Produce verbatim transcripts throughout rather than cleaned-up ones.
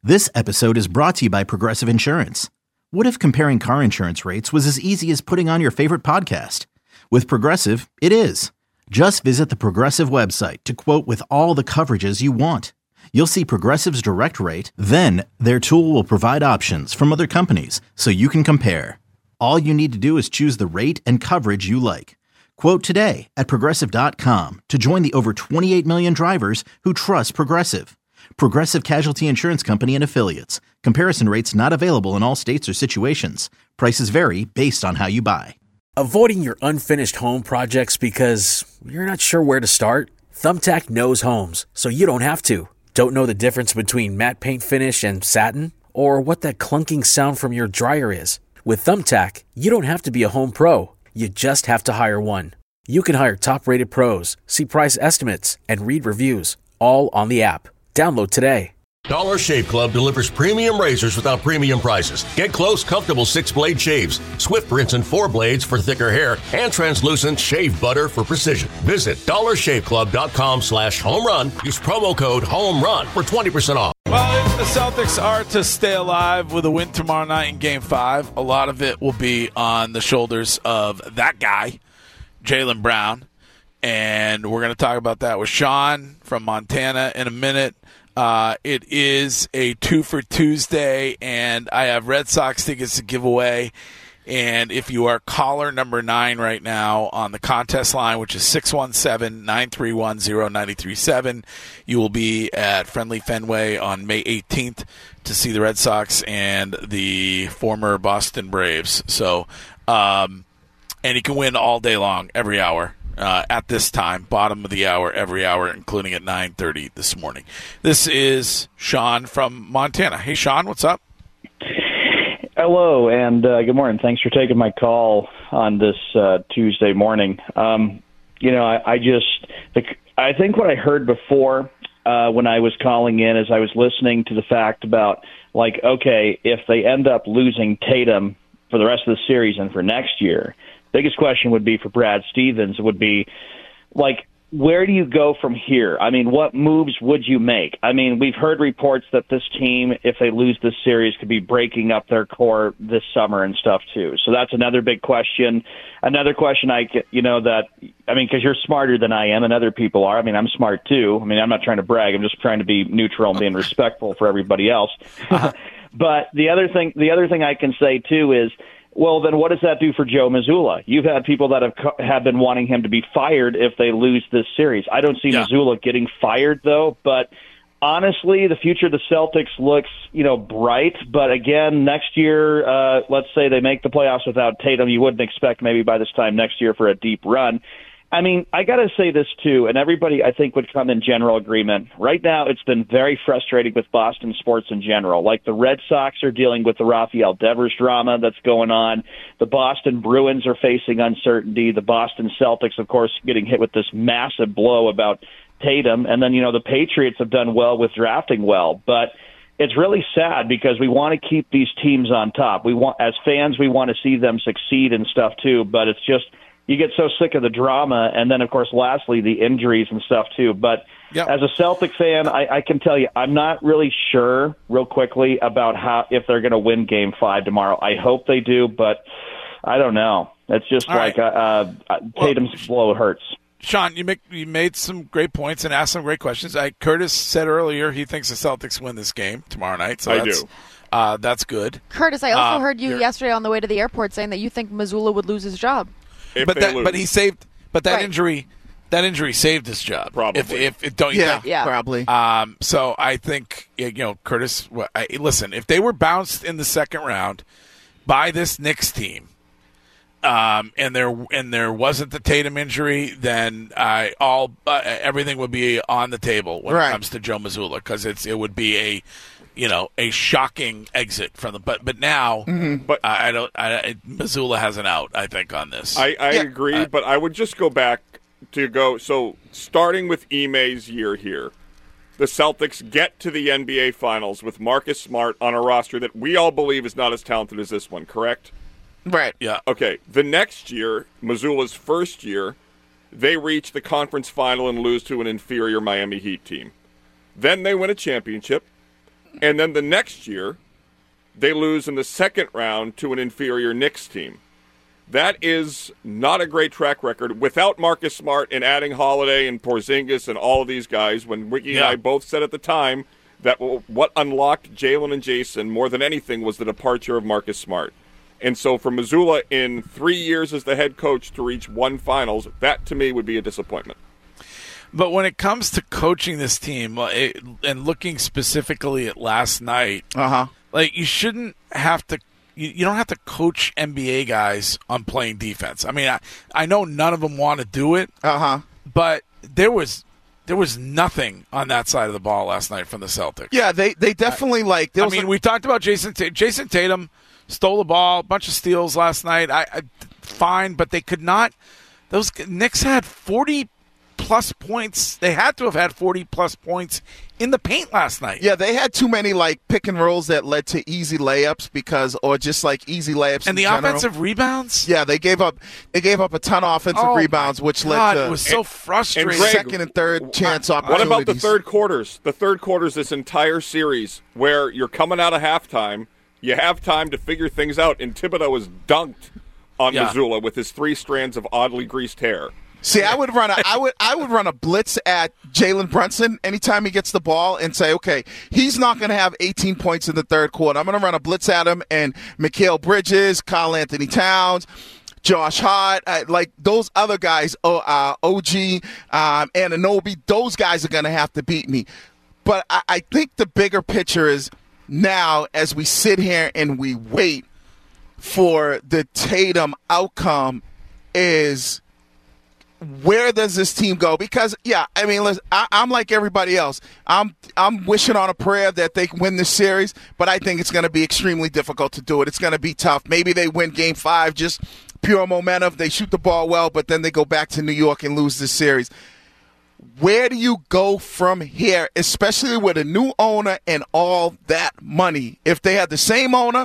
This episode is brought to you by Progressive Insurance. What if comparing car insurance rates was as easy as putting on your favorite podcast? With Progressive, it is. Just visit the Progressive website to quote with all the coverages you want. You'll see Progressive's direct rate, then their tool will provide options from other companies so you can compare. All you need to do is choose the rate and coverage you like. Quote today at progressive dot com to join the over twenty-eight million drivers who trust Progressive. Progressive Casualty Insurance Company and Affiliates. Comparison rates not available in all states or situations. Prices vary based on how you buy. Avoiding your unfinished home projects because you're not sure where to start? Thumbtack knows homes, so you don't have to. Don't know the difference between matte paint finish and satin? Or what that clunking sound from your dryer is? With Thumbtack, you don't have to be a home pro. You just have to hire one. You can hire top-rated pros, see price estimates, and read reviews, all on the app. Download today. Dollar Shave Club delivers premium razors without premium prices. Get close, comfortable six-blade shaves, swift rinse and four blades for thicker hair, and translucent shave butter for precision. Visit dollar shave club dot com slash home run. Use promo code home run for twenty percent off. Well, if the Celtics are to stay alive with a win tomorrow night in Game five, a lot of it will be on the shoulders of that guy, Jaylen Brown. And we're going to talk about that with Sean from Montana in a minute. Uh, it is a two for Tuesday, and I have Red Sox tickets to give away. And if you are caller number nine right now on the contest line, which is six one seven, nine three one, zero nine three seven, you will be at Friendly Fenway on May eighteenth to see the Red Sox and the former Boston Braves. So, um, and you can win all day long, every hour. Uh, at this time, bottom of the hour, every hour, including at nine thirty this morning. This is Sean from Montana. Hey, Sean, what's up? Hello, and uh, good morning. Thanks for taking my call on this uh, Tuesday morning. Um, you know, I, I just, the, I think what I heard before uh, when I was calling in is I was listening to the fact about, like, okay, if they end up losing Tatum for the rest of the series and for next year, biggest question would be for Brad Stevens would be, like, where do you go from here? I mean, what moves would you make? I mean, we've heard reports that this team, if they lose this series, could be breaking up their core this summer and stuff, too. So that's another big question. Another question, I, you know, that, I mean, because you're smarter than I am and other people are. I mean, I'm smart, too. I mean, I'm not trying to brag. I'm just trying to be neutral and being respectful for everybody else. Uh-huh. But the other thing, the other thing I can say, too, is, well, then what does that do for Joe Mazzulla? You've had people that have have been wanting him to be fired if they lose this series. I don't see yeah. Mazzulla getting fired, though. But honestly, the future of the Celtics looks, you know, bright. But again, next year, uh, let's say they make the playoffs without Tatum, you wouldn't expect maybe by this time next year for a deep run. I mean, I got to say this, too, and everybody, I think, would come in general agreement. Right now, it's been very frustrating with Boston sports in general. Like, the Red Sox are dealing with the Rafael Devers drama that's going on. The Boston Bruins are facing uncertainty. The Boston Celtics, of course, getting hit with this massive blow about Tatum. And then, you know, the Patriots have done well with drafting well. But it's really sad because we want to keep these teams on top. We want, as fans, we want to see them succeed and stuff, too. But it's just, you get so sick of the drama, and then, of course, lastly, the injuries and stuff, too. But yep. as a Celtic fan, I, I can tell you I'm not really sure, real quickly, about how if they're going to win Game five tomorrow. I hope they do, but I don't know. It's just All like right. uh, uh, Tatum's well, blow hurts. Sean, you, make, you made some great points and asked some great questions. I, Curtis said earlier he thinks the Celtics win this game tomorrow night. So I that's, do. Uh, that's good. Curtis, I also uh, heard you yesterday on the way to the airport saying that you think Mazzulla would lose his job. If but that, lose. but he saved. But that right. injury, that injury saved his job. Probably. If, if, if don't you yeah, think? Yeah, probably. Um, so I think you know, Curtis. I, listen, if they were bounced in the second round by this Knicks team, um, and there and there wasn't the Tatum injury, then I all uh, everything would be on the table when right. it comes to Joe Mazzulla because it's it would be a. You know, a shocking exit from the but but now, mm-hmm. but I, I don't. I, Mazzulla has an out. I think on this. I, I yeah. agree, uh, but I would just go back to go. So starting with Ime's year here, the Celtics get to the N B A Finals with Marcus Smart on a roster that we all believe is not as talented as this one. Correct? Right. Yeah. Okay. The next year, Mazzulla's first year, they reach the conference final and lose to an inferior Miami Heat team. Then they win a championship. And then the next year, they lose in the second round to an inferior Knicks team. That is not a great track record. Without Marcus Smart and adding Holiday and Porzingis and all of these guys, when Wiki yeah. and I both said at the time that what unlocked Jalen and Jason more than anything was the departure of Marcus Smart. And so for Mazzulla in three years as the head coach to reach one finals, that to me would be a disappointment. But when it comes to coaching this team it, and looking specifically at last night, uh-huh. like you shouldn't have to You, you don't have to coach N B A guys on playing defense. I mean, I, I know none of them want to do it, uh-huh. but there was there was nothing on that side of the ball last night from the Celtics. Yeah, they they definitely I, like. There I was mean, a, we talked about Jason Tatum. Jason Tatum stole the ball, a bunch of steals last night. I, I fine, but they could not. Those Knicks had forty plus points. They had to have had forty plus points in the paint last night. Yeah, they had too many like pick and rolls that led to easy layups because, or just like easy layups. And the general. offensive rebounds. Yeah, they gave up. They gave up a ton of offensive oh rebounds, which God, led to it was so and, frustrating. And Greg, second and third chance what opportunities. about the third quarters? The third quarters, this entire series, where you're coming out of halftime, you have time to figure things out, and Thibodeau was dunked on yeah. Mazzulla with his three strands of oddly greased hair. See, I would run a, I would, I would run a blitz at Jalen Brunson anytime he gets the ball and say, okay, he's not going to have eighteen points in the third quarter. I'm going to run a blitz at him and Mikal Bridges, Karl Anthony Towns, Josh Hart, uh, like those other guys, oh, uh, O G, um, Anunoby, those guys are going to have to beat me. But I, I think the bigger picture is now as we sit here and we wait for the Tatum outcome is – where does this team go? Because, yeah, I mean, listen, I, I'm like everybody else. I'm I'm wishing on a prayer that they win this series, but I think it's going to be extremely difficult to do it. It's going to be tough. Maybe they win game five, just pure momentum. They shoot the ball well, but then they go back to New York and lose this series. Where do you go from here, especially with a new owner and all that money? If they had the same owner,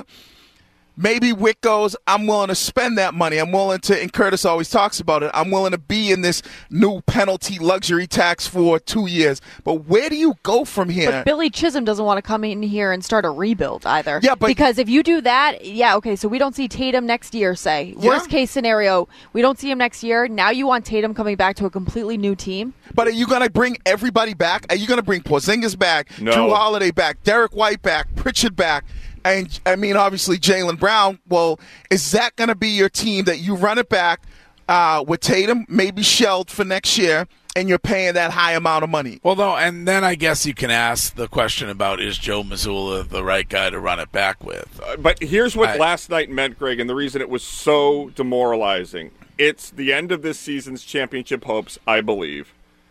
maybe Wick goes, I'm willing to spend that money. I'm willing to, and Curtis always talks about it, I'm willing to be in this new penalty luxury tax for two years. But where do you go from here? But Billy Chisholm doesn't want to come in here and start a rebuild either. Yeah, but because if you do that, yeah, okay, so we don't see Tatum next year, say. Yeah. Worst case scenario, we don't see him next year. Now you want Tatum coming back to a completely new team. But are you going to bring everybody back? Are you going to bring Porzingis back, No. Drew Holiday back, Derek White back, Pritchard back? And, I mean, obviously, Jaylen Brown. Well, is that going to be your team that you run it back uh, with Tatum, maybe shelled for next year, and you're paying that high amount of money? Well, no, and then I guess you can ask the question about, is Joe Mazzulla the right guy to run it back with? Uh, but here's what I, last night meant, Greg, and the reason it was so demoralizing. It's the end of this season's championship hopes, I believe.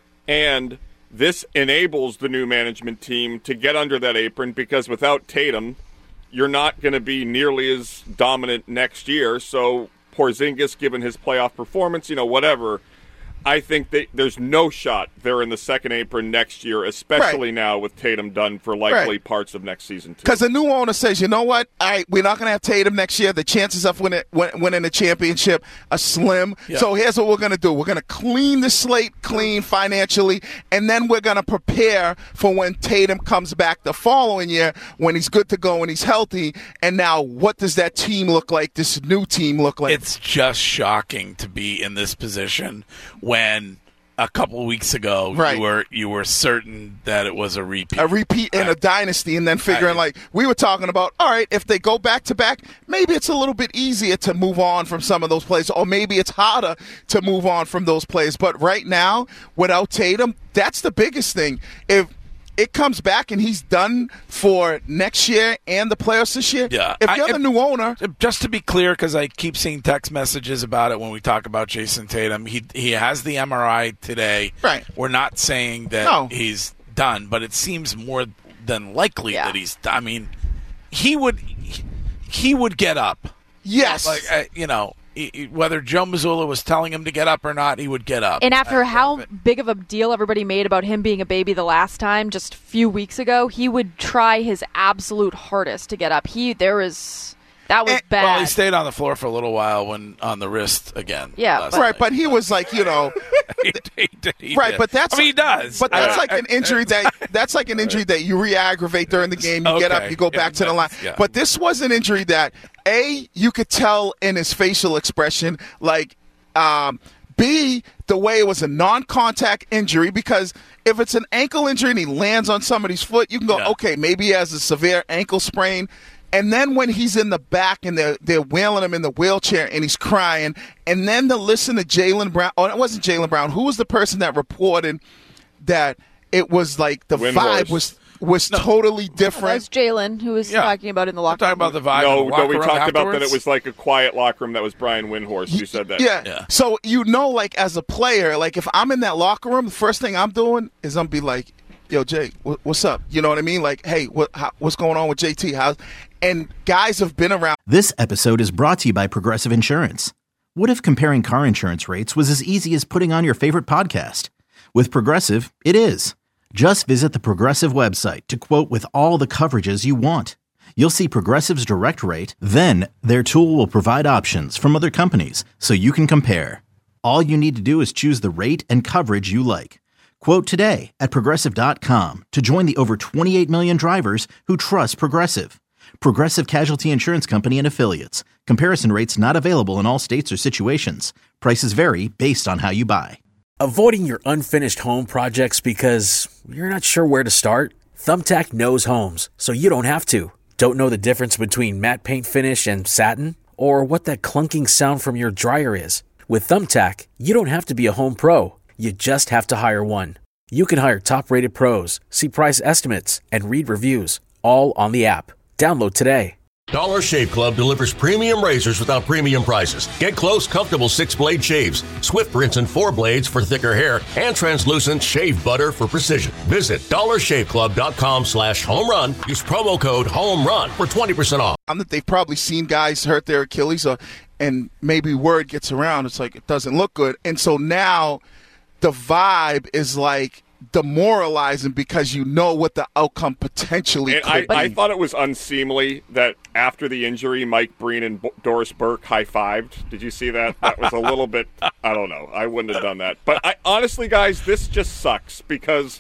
And this enables the new management team to get under that apron because without Tatum, you're not going to be nearly as dominant next year. So Porzingis, given his playoff performance, you know, whatever, I think that there's no shot they're in the second apron next year, especially right. now with Tatum done for likely right. parts of next season, too. Because the new owner says, you know what, all right, we're not going to have Tatum next year. The chances of winning, winning the championship are slim. Yeah. So here's what we're going to do. We're going to clean the slate clean financially, and then we're going to prepare for when Tatum comes back the following year when he's good to go and he's healthy. And now what does that team look like, this new team look like? It's just shocking to be in this position when a couple weeks ago right. you were you were certain that it was a repeat. A repeat in right. a dynasty, and then figuring right. like we were talking about, all right, if they go back to back, maybe it's a little bit easier to move on from some of those plays, or maybe it's harder to move on from those plays. But right now, without Tatum, that's the biggest thing. If it comes back and he's done for next year and the playoffs this year, yeah. if you're I, the new owner. Just to be clear, because I keep seeing text messages about it when we talk about Jason Tatum, he he has the M R I today. Right. We're not saying that No. he's done, but it seems more than likely Yeah. that he's I mean, he would he, he would get up. Yes. Like, uh, you know, he- he- whether Joe Mazzulla was telling him to get up or not, he would get up. And after Uh, how but- big of a deal everybody made about him being a baby the last time, just a few weeks ago, he would try his absolute hardest to get up. He there was That was And- bad. Well, he stayed on the floor for a little while when on the wrist again. Yeah, last but- Right, night. but he was like, you know, he, he, he right, did. but that's I mean, he does. But that's Uh, like an injury that that's like an injury that you re-aggravate during the game. You get Okay. up, you go back Yeah, to the line. that's- yeah. But this was an injury that A, you could tell in his facial expression, like um, B, the way it was a non-contact injury, because if it's an ankle injury and he lands on somebody's foot, you can go, Yeah. okay, maybe he has a severe ankle sprain. And then when he's in the back and they're, they're wheeling him in the wheelchair and he's crying, and then to listen to Jaylen Brown. Oh, it wasn't Jaylen Brown. Who was the person that reported that it was like the Windhorst. vibe was was totally different? That's Jalen who was Yeah. talking about it in the I'm locker talking room. about the vibe. No, in the no, locker we room talked about that afterwards. it was like a quiet locker room. That was Brian Windhorst who said that. Yeah. Yeah. So you know, like as a player, like if I'm in that locker room, the first thing I'm doing is I'm be like, "Yo, Jay, wh- what's up?" You know what I mean? Like, "Hey, what how, what's going on with J T?" How's and guys have been around. This episode is brought to you by Progressive Insurance. What if comparing car insurance rates was as easy as putting on your favorite podcast? With Progressive, it is. Just visit the Progressive website to quote with all the coverages you want. You'll see Progressive's direct rate, then their tool will provide options from other companies so you can compare. All you need to do is choose the rate and coverage you like. Quote today at Progressive dot com to join the over twenty-eight million drivers who trust Progressive. Progressive Casualty Insurance Company and Affiliates. Comparison rates not available in all states or situations. Prices vary based on how you buy. Avoiding your unfinished home projects because you're not sure where to start? Thumbtack knows homes, so you don't have to. Don't know the difference between matte paint finish and satin? Or what that clunking sound from your dryer is? With Thumbtack, you don't have to be a home pro. You just have to hire one. You can hire top-rated pros, see price estimates, and read reviews, all on the app. Download today. Dollar Shave Club delivers premium razors without premium prices. Get close, comfortable six-blade shaves, Swift rinse and four blades for thicker hair, and translucent shave butter for precision. Visit dollar shave club dot com slash home run. Use promo code HOMERUN for twenty percent off. I'm that they've probably seen guys hurt their Achilles, or, and maybe word gets around. It's like it doesn't look good, and so now the vibe is like demoralizing because you know what the outcome potentially And could I, be. I thought it was unseemly that after the injury, Mike Breen and B- Doris Burke high-fived. Did you see that? That was a little bit, I don't know. I wouldn't have done that. But I, honestly, guys, this just sucks because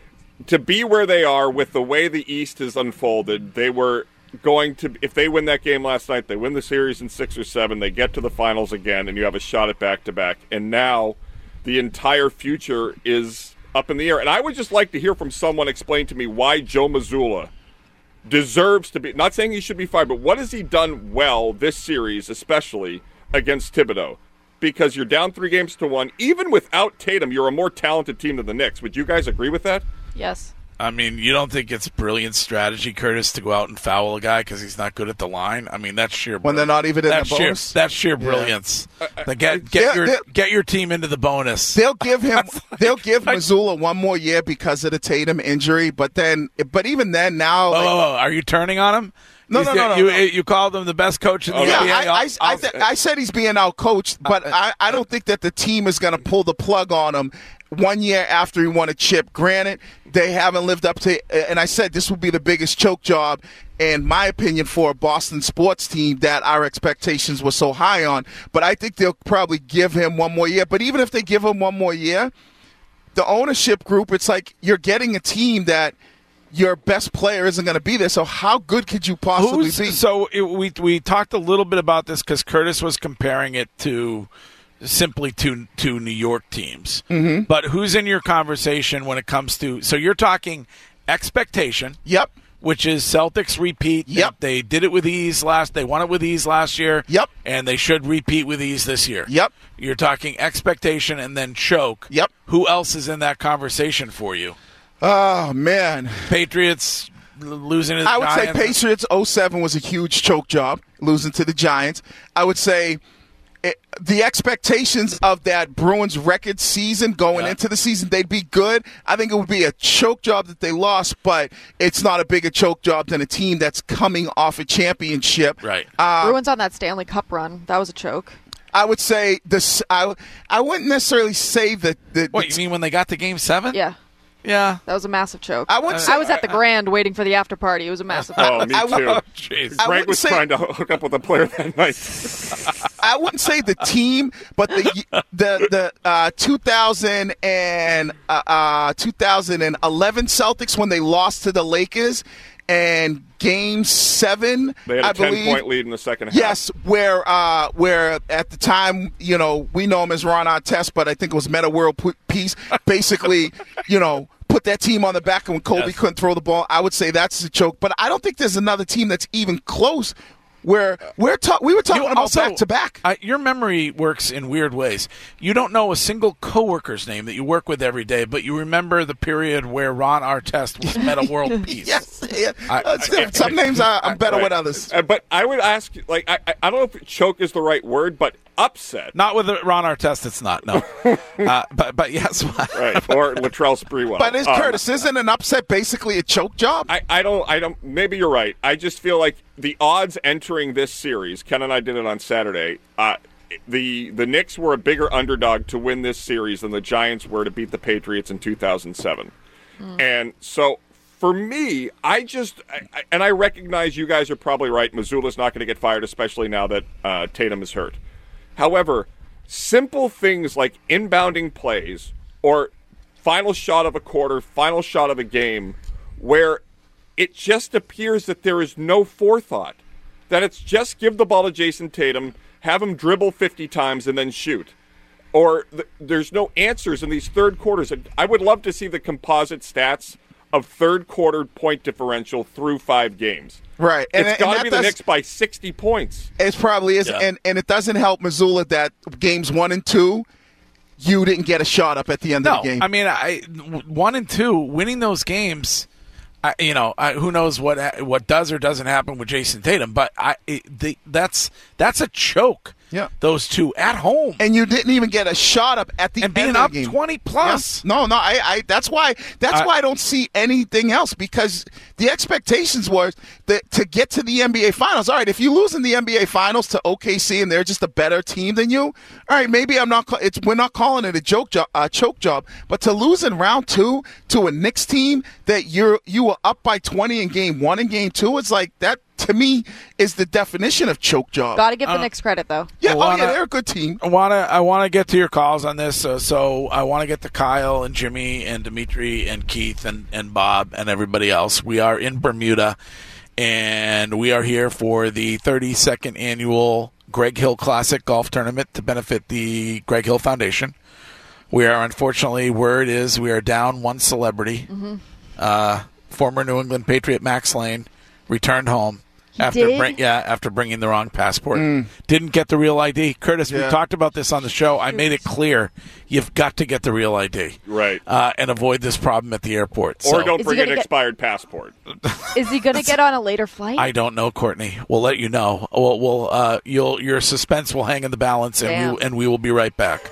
to be where they are with the way the East has unfolded, they were going to, if they win that game last night, they win the series in six or seven, they get to the finals again, and you have a shot at back-to-back. And now the entire future is up in the air. And I would just like to hear from someone explain to me why Joe Mazzulla deserves to be, not saying he should be fired, but what has he done well this series, especially against Thibodeau? Because you're down three games to one. Even without Tatum, you're a more talented team than the Knicks. Would you guys agree with that? Yes. I mean, you don't think it's brilliant strategy, Curtis, to go out and foul a guy because he's not good at the line? I mean, that's sheer. When they're not even in that's the sheer, bonus? That's sheer brilliance. Like, get get They're- your they're- get your team into the bonus. They'll give him. They'll give like- Missoula one more year because of the Tatum injury, but then, but even then, now, Whoa, like, whoa, whoa. Are you turning on him? No, He's- no, no, no, You no. you called him the best coach in the yeah, N B A. I, I, I'll- I, I'll- th- I said he's being outcoached, but I, I don't think that the team is going to pull the plug on him one year after he won a chip. Granted, they haven't lived up to, and I said this would be the biggest choke job, in my opinion, for a Boston sports team that our expectations were so high on. But I think they'll probably give him one more year. But even if they give him one more year, the ownership group, it's like you're getting a team that your best player isn't going to be there. So how good could you possibly Who's, be? so it, we we talked a little bit about this because Curtis was comparing it to simply to to New York teams. Mm-hmm. But who's in your conversation when it comes to? So you're talking expectation. Yep. Which is Celtics repeat. Yep. They, they did it with ease last. They won it with ease last year. Yep. And they should repeat with ease this year. Yep. You're talking expectation and then choke. Yep. Who else is in that conversation for you? Oh, man. Patriots l- losing to the I would Giants. say Patriots oh seven was a huge choke job, losing to the Giants. I would say it, the expectations of that Bruins record season going Yeah. into the season, they'd be good. I think it would be a choke job that they lost, but it's not a bigger choke job than a team that's coming off a championship. Right. Uh, Bruins on that Stanley Cup run. That was a choke. I would say this. I I wouldn't necessarily say that. The, What, you mean when they got to game seven? Yeah. Yeah. That was a massive choke. I would say, I was at the Grand waiting for the after party. It was a massive choke. Oh, me I would- too. Oh, jeez. I Greg wouldn't was say- trying to hook up with a player that night. I wouldn't say the team, but the the the uh, two thousand and uh, uh, two thousand eleven Celtics when they lost to the Lakers and Game Seven, They had a I believe. ten-point lead in the second half. Yes, where uh, where at the time, you know, we know him as Ron Artest, but I think it was Meta World P- Peace. Basically, you know, put that team on the back when Kobe Yes. couldn't throw the ball. I would say that's a choke, but I don't think there's another team that's even close. Where we're ta- we were talking You about also- back to back. I- your memory works in weird ways. You don't know a single coworker's name that you work with every day, but you remember the period where Ron Artest was Meta World Peace. Yes, yeah. I- Uh, some names I, I'm better Right. with others. Uh, but I would ask, like, I, I- I don't know if choke is the right word, but upset. Not with Ron Artest, it's not. No, uh, but but yes, Right. Or Latrell Sprewell. But is Um, Curtis, isn't an upset basically a choke job? I, I don't I don't maybe you're right. I just feel like the odds entering this series, Ken and I did it on Saturday, uh, the the Knicks were a bigger underdog to win this series than the Giants were to beat the Patriots in two thousand seven. And so for me, I just I, I- and I recognize you guys are probably right. Missoula's not going to get fired, especially now that uh, Tatum is hurt. However, simple things like inbounding plays or final shot of a quarter, final shot of a game, where it just appears that there is no forethought, that it's just give the ball to Jason Tatum, have him dribble fifty times and then shoot. Or th- there's no answers in these third quarters. And I would love to see the composite stats of third quarter point differential through five games. Right. And- It's and got to that be the does- Knicks by sixty points. It probably is, Yeah. and and it doesn't help Missoula that games one and two, you didn't get a shot up at the end no. of the game. I mean, I one and two winning those games. I, you know, I, who knows what what does or doesn't happen with Jason Tatum, but I it, the, that's that's a choke. Yeah. Those two at home and you didn't even get a shot up at the and being end of up the game. twenty plus. Yeah. No, no, I, I that's why that's I- why I don't see anything else, because the expectations was that to get to the N B A Finals. All right, if you lose in the N B A Finals to O K C and they're just a better team than you, all right, maybe I'm not. It's we're not calling it a joke job, uh, choke job, but to lose in round two to a Knicks team that you're you were up by twenty in game one and game two, it's like that. To me, is the definition of choke job. Got to give the Knicks credit, though. Yeah, I oh wanna- yeah, they're a good team. I want to I want to get to your calls on this, uh, so I want to get to Kyle and Jimmy and Dimitri and Keith and, and Bob and everybody else. We are in Bermuda, and we are here for the thirty-second annual Greg Hill Classic Golf Tournament to benefit the Greg Hill Foundation. We are, unfortunately, word is we are down one celebrity. Mm-hmm. Uh, former New England Patriot Max Lane returned home. He After did? bring, yeah, after bringing the wrong passport, didn't get the real I D. Curtis, we Yeah. talked about this on the show. I made it clear you've got to get the real I D, Right. uh, and avoid this problem at the airport. Or So, don't Is he bring an gonna get- expired passport. Is he going to get on a later flight? I don't know, Courtney. We'll let you know. We'll, we'll uh, you'll your suspense will hang in the balance, and Damn. we and we will be right back.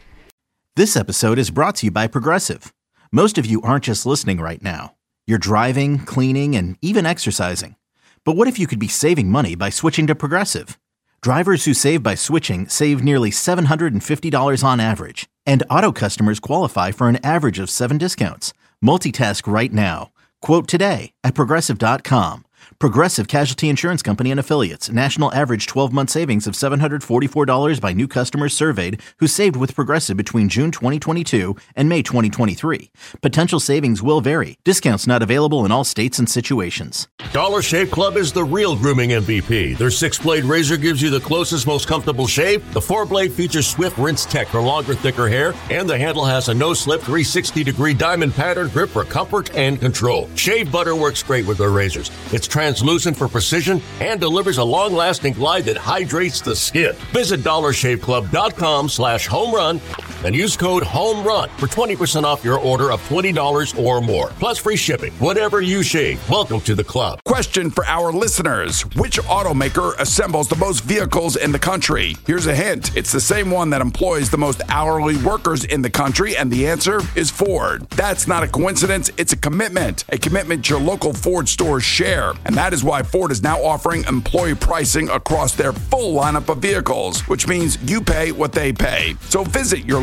This episode is brought to you by Progressive. Most of you aren't just listening right now. You're driving, cleaning, and even exercising. But what if you could be saving money by switching to Progressive? Drivers who save by switching save nearly seven hundred fifty dollars on average. And auto customers qualify for an average of seven discounts. Multitask right now. Quote today at Progressive dot com. Progressive Casualty Insurance Company and Affiliates. National average twelve-month savings of seven hundred forty-four dollars by new customers surveyed who saved with Progressive between June twenty twenty-two and May twenty twenty-three. Potential savings will vary. Discounts not available in all states and situations. Dollar Shave Club is the real grooming M V P. Their six-blade razor gives you the closest, most comfortable shave. The four-blade features Swift Rinse Tech for longer, thicker hair. And the handle has a no-slip three hundred sixty degree diamond pattern grip for comfort and control. Shave butter works great with their razors. It's translucent for precision and delivers a long-lasting glide that hydrates the skin. Visit dollar shave club dot com slash home run and use code HOMERUN for twenty percent off your order of twenty dollars or more. Plus free shipping. Whatever you shave, welcome to the club. Question for our listeners. Which automaker assembles the most vehicles in the country? Here's a hint. It's the same one that employs the most hourly workers in the country, and the answer is Ford. That's not a coincidence. It's a commitment. A commitment your local Ford stores share. And that is why Ford is now offering employee pricing across their full lineup of vehicles, which means you pay what they pay. So visit your local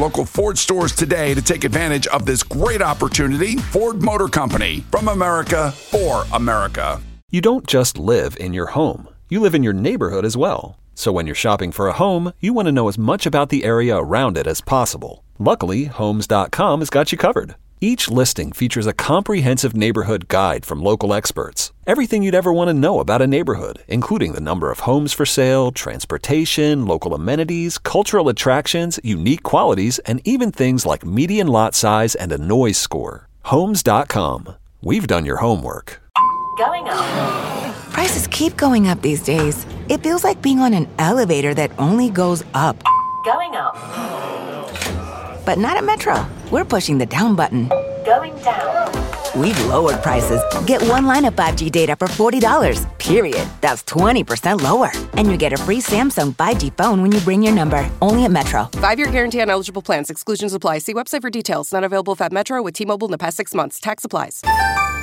local Ford stores today to take advantage of this great opportunity. Ford Motor Company, from America for America. You don't just live in your home. You live in your neighborhood as well. So when you're shopping for a home, you want to know as much about the area around it as possible. Luckily, Homes dot com has got you covered. Each listing features a comprehensive neighborhood guide from local experts. Everything you'd ever want to know about a neighborhood, including the number of homes for sale, transportation, local amenities, cultural attractions, unique qualities, and even things like median lot size and a noise score. Homes dot com. We've done your homework. Going up. Prices keep going up these days. It feels like being on an elevator that only goes up. Going up. But not at Metro. We're pushing the down button. Going down. We've lowered prices. Get one line of five G data for forty dollars, period. That's twenty percent lower. And you get a free Samsung five G phone when you bring your number. Only at Metro. Five-year guarantee on eligible plans. Exclusions apply. See website for details. Not available at Metro with T-Mobile in the past six months. Tax applies.